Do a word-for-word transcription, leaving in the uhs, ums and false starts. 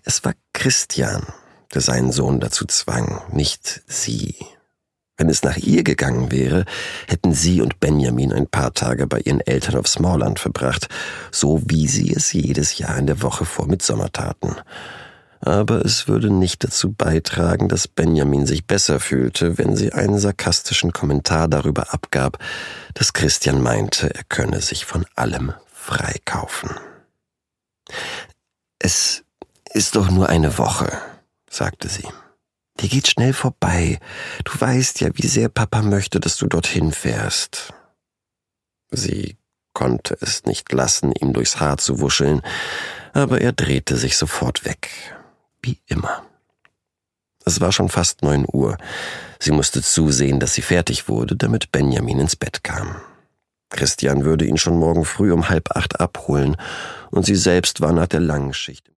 Es war Christian, der seinen Sohn dazu zwang, nicht sie. Wenn es nach ihr gegangen wäre, hätten sie und Benjamin ein paar Tage bei ihren Eltern auf Smallland verbracht, so wie sie es jedes Jahr in der Woche vor Mittsommer taten. Aber es würde nicht dazu beitragen, dass Benjamin sich besser fühlte, wenn sie einen sarkastischen Kommentar darüber abgab, dass Christian meinte, er könne sich von allem freikaufen. »Es ist doch nur eine Woche«, sagte sie. »Die geht schnell vorbei. Du weißt ja, wie sehr Papa möchte, dass du dorthin fährst.« Sie konnte es nicht lassen, ihm durchs Haar zu wuscheln, aber er drehte sich sofort weg. Wie immer. Es war schon fast neun Uhr. Sie musste zusehen, dass sie fertig wurde, damit Benjamin ins Bett kam. Christian würde ihn schon morgen früh um halb acht abholen, und sie selbst war nach der langen Schicht